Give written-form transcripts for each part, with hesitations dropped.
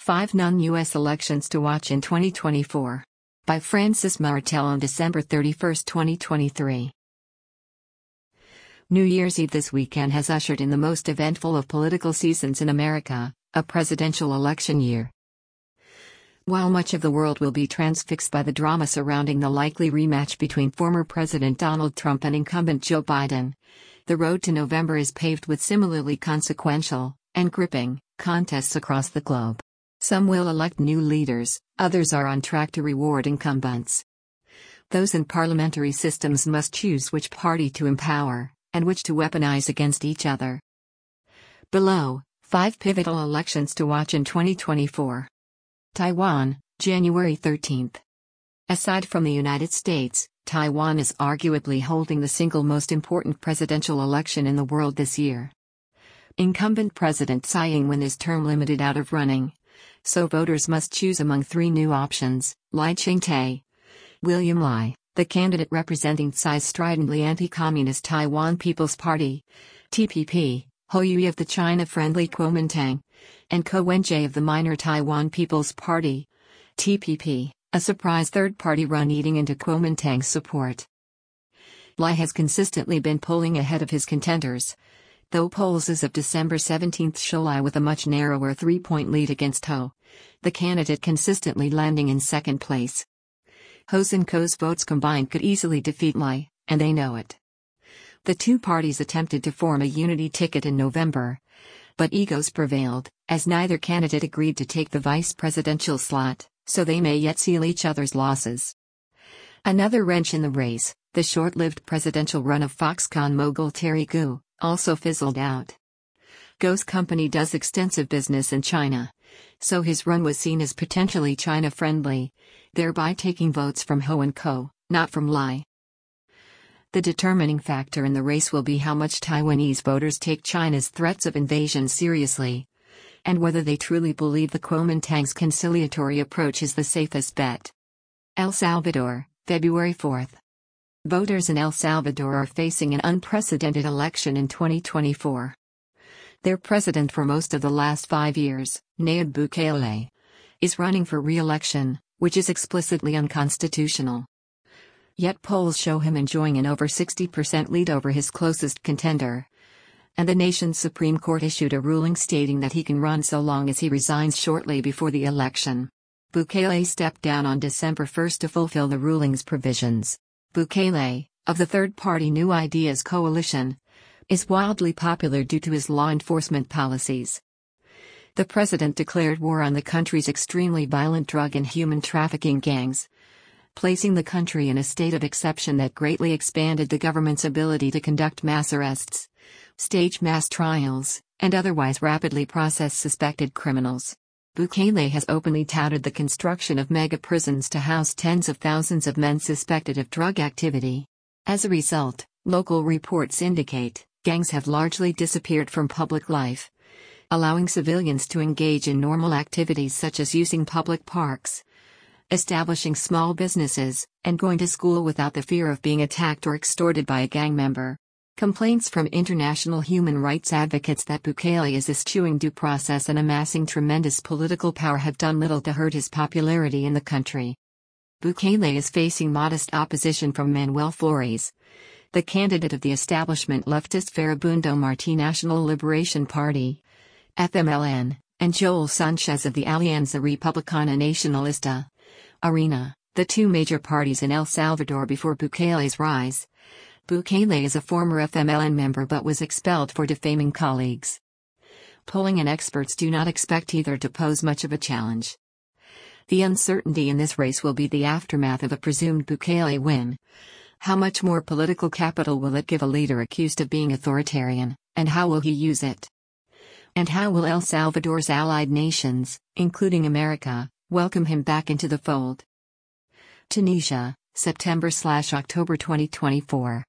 5 Non-U.S. Elections to Watch in 2024. By Francis Martel on December 31, 2023. New Year's Eve this weekend has ushered in the most eventful of political seasons in America, a presidential election year. While much of the world will be transfixed by the drama surrounding the likely rematch between former President Donald Trump and incumbent Joe Biden, the road to November is paved with similarly consequential and gripping contests across the globe. Some will elect new leaders, others are on track to reward incumbents. Those in parliamentary systems must choose which party to empower, and which to weaponize against each other. Below, 5 pivotal elections to watch in 2024. Taiwan, January 13th. Aside from the United States, Taiwan is arguably holding the single most important presidential election in the world this year. Incumbent President Tsai Ing-wen is term limited out of running, so voters must choose among 3 new options: Lai Ching-te, William Lai, the candidate representing Tsai's stridently anti-communist Taiwan People's Party, TPP, Hou Yu of the China-friendly Kuomintang, and Ko Wen-je of the minor Taiwan People's Party, TPP, a surprise third-party run eating into Kuomintang's support. Lai has consistently been pulling ahead of his contenders, though polls as of December 17 show Lai with a much narrower 3-point lead against Hou, the candidate consistently landing in second place. Hou's and Ko's votes combined could easily defeat Lai, and they know it. The two parties attempted to form a unity ticket in November, but egos prevailed, as neither candidate agreed to take the vice presidential slot, so they may yet seal each other's losses. Another wrench in the race, the short-lived presidential run of Foxconn mogul Terry Gou, also fizzled out. Gou's company does extensive business in China, so his run was seen as potentially China-friendly, thereby taking votes from Hou and Ko, not from Lai. The determining factor in the race will be how much Taiwanese voters take China's threats of invasion seriously, and whether they truly believe the Kuomintang's conciliatory approach is the safest bet. El Salvador, February 4. Voters in El Salvador are facing an unprecedented election in 2024. Their president for most of the last 5 years, Nayib Bukele, is running for re-election, which is explicitly unconstitutional. Yet polls show him enjoying an over 60% lead over his closest contender. And the nation's Supreme Court issued a ruling stating that he can run so long as he resigns shortly before the election. Bukele stepped down on December 1 to fulfill the ruling's provisions. Bukele, of the third-party New Ideas coalition, is wildly popular due to his law enforcement policies. The president declared war on the country's extremely violent drug and human trafficking gangs, placing the country in a state of exception that greatly expanded the government's ability to conduct mass arrests, stage mass trials, and otherwise rapidly process suspected criminals. Bukele has openly touted the construction of mega prisons to house tens of thousands of men suspected of drug activity. As a result, local reports indicate gangs have largely disappeared from public life, allowing civilians to engage in normal activities such as using public parks, establishing small businesses, and going to school without the fear of being attacked or extorted by a gang member. Complaints from international human rights advocates that Bukele is eschewing due process and amassing tremendous political power have done little to hurt his popularity in the country. Bukele is facing modest opposition from Manuel Flores, the candidate of the establishment leftist Farabundo Martí National Liberation Party, FMLN, and Joel Sanchez of the Alianza Republicana Nacionalista, ARENA, the two major parties in El Salvador before Bukele's rise. Bukele is a former FMLN member but was expelled for defaming colleagues. Polling and experts do not expect either to pose much of a challenge. The uncertainty in this race will be the aftermath of a presumed Bukele win. How much more political capital will it give a leader accused of being authoritarian, and how will he use it? And how will El Salvador's allied nations, including America, welcome him back into the fold? Tunisia, September/October 2024.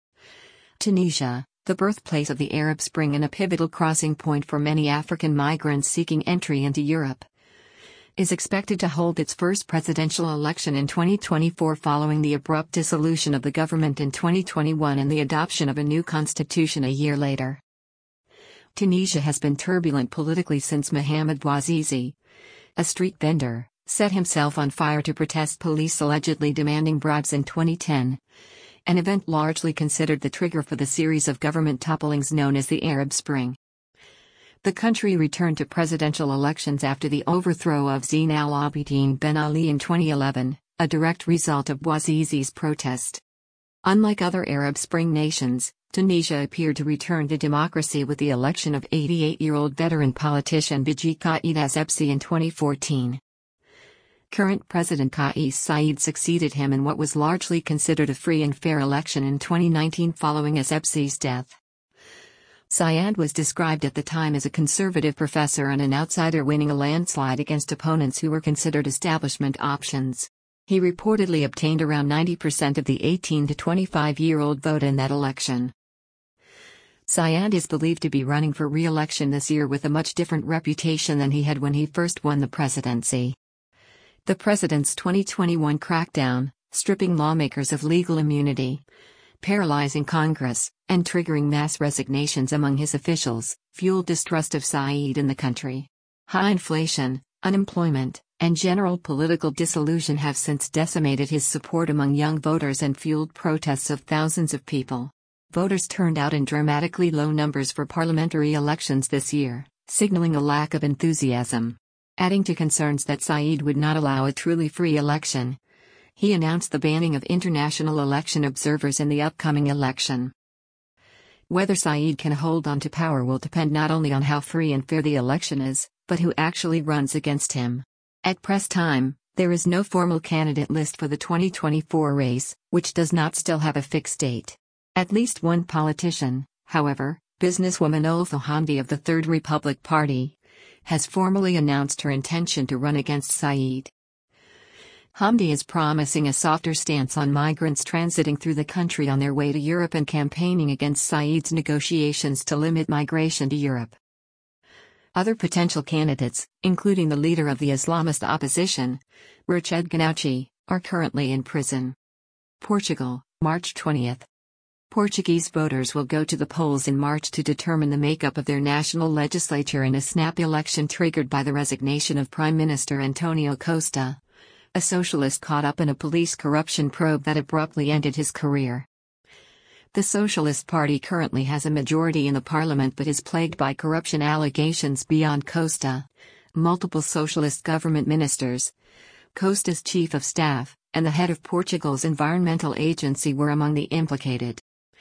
Tunisia, the birthplace of the Arab Spring and a pivotal crossing point for many African migrants seeking entry into Europe, is expected to hold its first presidential election in 2024 following the abrupt dissolution of the government in 2021 and the adoption of a new constitution a year later. Tunisia has been turbulent politically since Mohamed Bouazizi, a street vendor, set himself on fire to protest police allegedly demanding bribes in 2010, an event largely considered the trigger for the series of government topplings known as the Arab Spring. The country returned to presidential elections after the overthrow of Zine al-Abidine Ben Ali in 2011, a direct result of Bouazizi's protest. Unlike other Arab Spring nations, Tunisia appeared to return to democracy with the election of 88-year-old veteran politician Beji Caid Essebsi in 2014. Current President Kais Saied succeeded him in what was largely considered a free and fair election in 2019 following Essebsi's death. Saied was described at the time as a conservative professor and an outsider winning a landslide against opponents who were considered establishment options. He reportedly obtained around 90% of the 18 to 25-year-old vote in that election. Saied is believed to be running for re-election this year with a much different reputation than he had when he first won the presidency. The president's 2021 crackdown, stripping lawmakers of legal immunity, paralyzing Congress, and triggering mass resignations among his officials, fueled distrust of Saied in the country. High inflation, unemployment, and general political disillusion have since decimated his support among young voters and fueled protests of thousands of people. Voters turned out in dramatically low numbers for parliamentary elections this year, signaling a lack of enthusiasm. Adding to concerns that Saied would not allow a truly free election, he announced the banning of international election observers in the upcoming election. Whether Saied can hold on to power will depend not only on how free and fair the election is, but who actually runs against him. At press time, there is no formal candidate list for the 2024 race, which does not still have a fixed date. At least one politician, however, businesswoman Olfa Hamdi of the Third Republic Party, has formally announced her intention to run against Saied. Hamdi is promising a softer stance on migrants transiting through the country on their way to Europe and campaigning against Saied's negotiations to limit migration to Europe. Other potential candidates, including the leader of the Islamist opposition, Rached Ghannouchi, are currently in prison. Portugal, March 20. Portuguese voters will go to the polls in March to determine the makeup of their national legislature in a snap election triggered by the resignation of Prime Minister Antonio Costa, a socialist caught up in a police corruption probe that abruptly ended his career. The Socialist Party currently has a majority in the parliament but is plagued by corruption allegations beyond Costa. Multiple socialist government ministers, Costa's chief of staff, and the head of Portugal's environmental agency were among the implicated.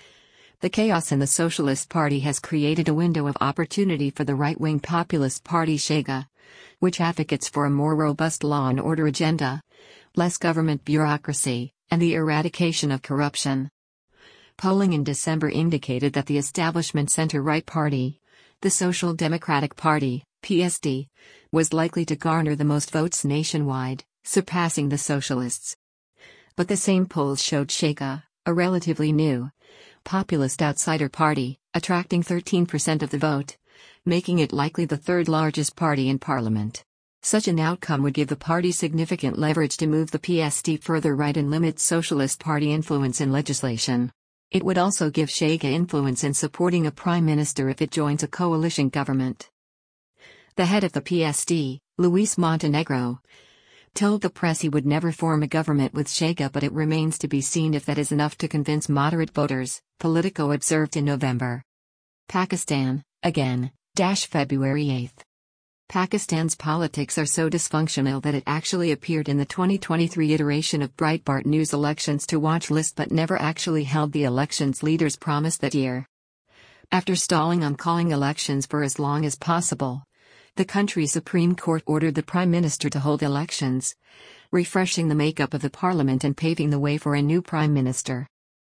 The chaos in the Socialist Party has created a window of opportunity for the right-wing populist party Chega, which advocates for a more robust law and order agenda, less government bureaucracy, and the eradication of corruption. Polling in December indicated that the establishment center-right party, the Social Democratic Party, PSD, was likely to garner the most votes nationwide, surpassing the Socialists. But the same polls showed Chega, a relatively new, populist outsider party, attracting 13% of the vote, making it likely the third largest party in parliament. Such an outcome would give the party significant leverage to move the PSD further right and limit Socialist Party influence in legislation. It would also give Chega influence in supporting a prime minister if it joins a coalition government. The head of the PSD, Luis Montenegro, told the press he would never form a government with Chega, but it remains to be seen if that is enough to convince moderate voters, Politico observed in November. Pakistan, again, February 8. Pakistan's politics are so dysfunctional that it actually appeared in the 2023 iteration of Breitbart News elections to watch list but never actually held the elections leaders promised that year. After stalling on calling elections for as long as possible, the country's Supreme Court ordered the Prime Minister to hold elections, refreshing the makeup of the parliament and paving the way for a new Prime Minister.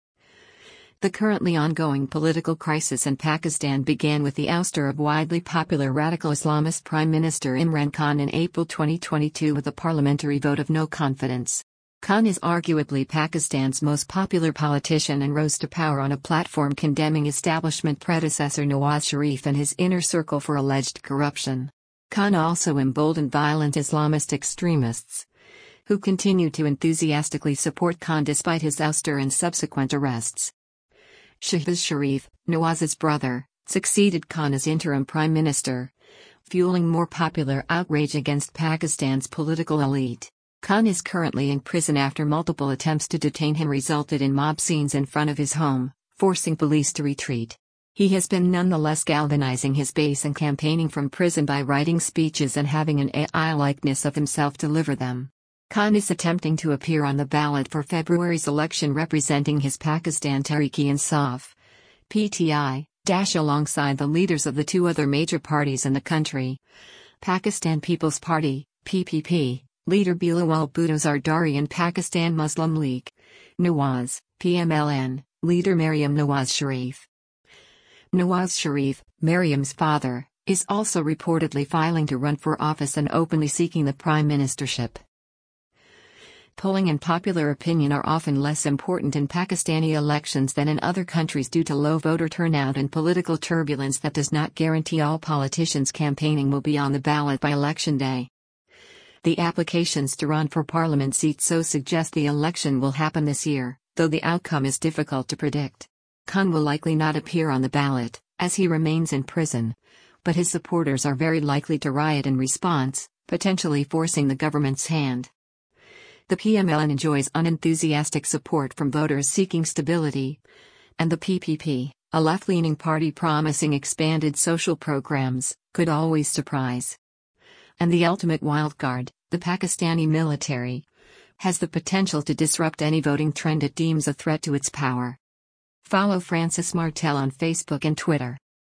The currently ongoing political crisis in Pakistan began with the ouster of widely popular radical Islamist Prime Minister Imran Khan in April 2022 with a parliamentary vote of no confidence. Khan is arguably Pakistan's most popular politician and rose to power on a platform condemning establishment predecessor Nawaz Sharif and his inner circle for alleged corruption. Khan also emboldened violent Islamist extremists, who continue to enthusiastically support Khan despite his ouster and subsequent arrests. Shehbaz Sharif, Nawaz's brother, succeeded Khan as interim prime minister, fueling more popular outrage against Pakistan's political elite. Khan is currently in prison after multiple attempts to detain him resulted in mob scenes in front of his home, forcing police to retreat. He has been nonetheless galvanizing his base and campaigning from prison by writing speeches and having an AI likeness of himself deliver them. Khan is attempting to appear on the ballot for February's election representing his Pakistan Tehreek-e-Insaf (PTI) alongside the leaders of the two other major parties in the country. Pakistan People's Party (PPP) leader Bilawal Bhutto Zardari and Pakistan Muslim League Nawaz (PMLN) leader Maryam Nawaz Sharif. Nawaz Sharif, Maryam's father, is also reportedly filing to run for office and openly seeking the prime ministership. Polling and popular opinion are often less important in Pakistani elections than in other countries due to low voter turnout and political turbulence that does not guarantee all politicians campaigning will be on the ballot by election day. The applications to run for parliament seats so suggest the election will happen this year, though the outcome is difficult to predict. Khan will likely not appear on the ballot, as he remains in prison, but his supporters are very likely to riot in response, potentially forcing the government's hand. The PMLN enjoys unenthusiastic support from voters seeking stability, and the PPP, a left-leaning party promising expanded social programs, could always surprise. And the ultimate wildcard, the Pakistani military, has the potential to disrupt any voting trend it deems a threat to its power. Follow Francis Martel on Facebook and Twitter.